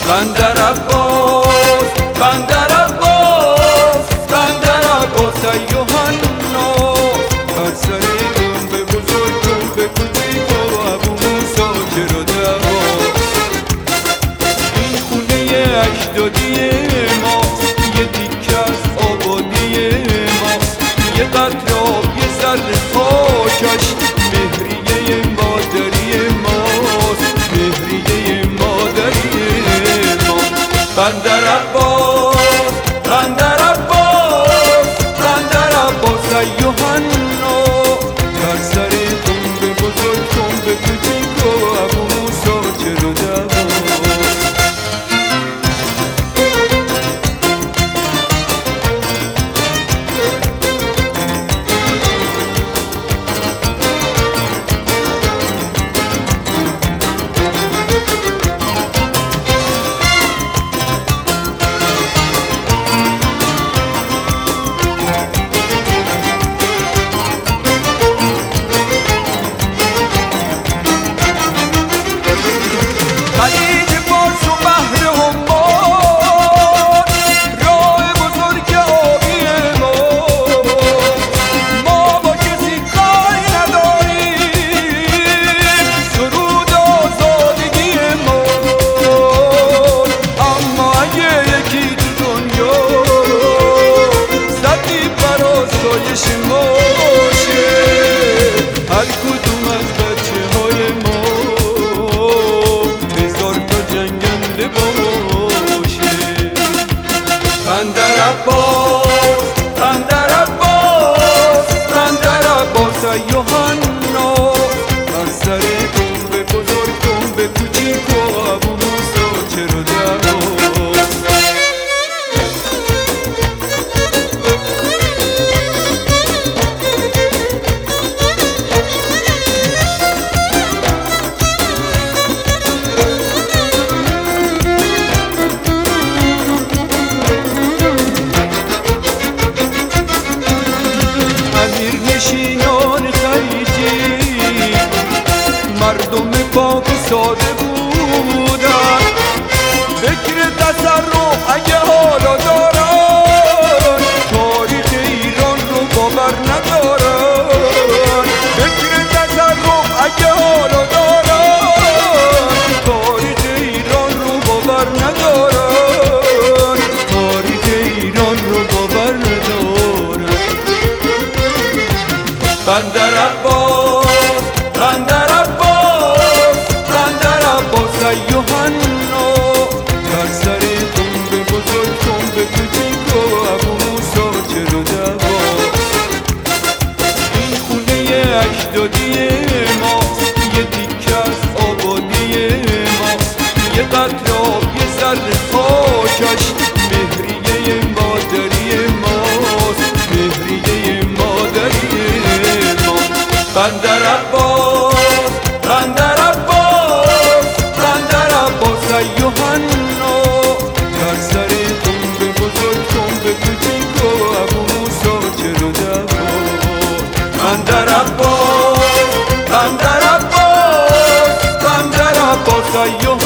بندر عباس بندر عباس بندر عباس ای یوحنا بر سر گنبه بزرگ گنبه کوچیک و ابو موسی چرا دعواست. این خونه اجدادی ماست، یه دیکه از آبادی ماست، یه قطره آب یه ذره خاکش مهریه مادری ماست، مهریه مادری ماست. بندر عباس بندر عباس بندر عباس ای یوحنا بر سر گنبه بزرگ گنبه کوچیک و ابو موسی چرا دعواست. خلیج فارس و بحر عمان راه بزرگ آبی ما با کسی کاری نداریم، سرود آزادگی ما. اما اگه یکی تو دنیا صدی براسایش ما باشه، هر کدوم از بچه های ما باشه. بندر عباس بندر عباس بندر عباس ای یوحنا بر سر گنبه بزرگ گنبه کوچیک و ابو موسی چرا دعواست. نشینان خلیجی مردم پاک و ساده بودن، فکر تصرف اگه حالا دارن تاریخ ایران رو باور ندارن. فکر تصرف اگه حالا دارن تاریخ ایران رو باور ندارن، تاریخ ایران رو باور ندارن. بندر عباس بندر عباس بندر عباس ای یوحنا بر سر گنبه بزرگ گنبه کوچیک و ابو موسی چرا دعواست. این خونه اجدادی ماست، یه دیکه از آبادی ماست، یه قطره آب یه ذره خاکش مهریه مادری ماست، مهریه مادری ماست. بندر عباس بندر عباس بندر عباس ای یوحنا بر سر گنبه بزرگ گنبه کوچیک و ابو موسی چرا دعواست. بندر عباس بندر عباس بندر عباس ای یوحنا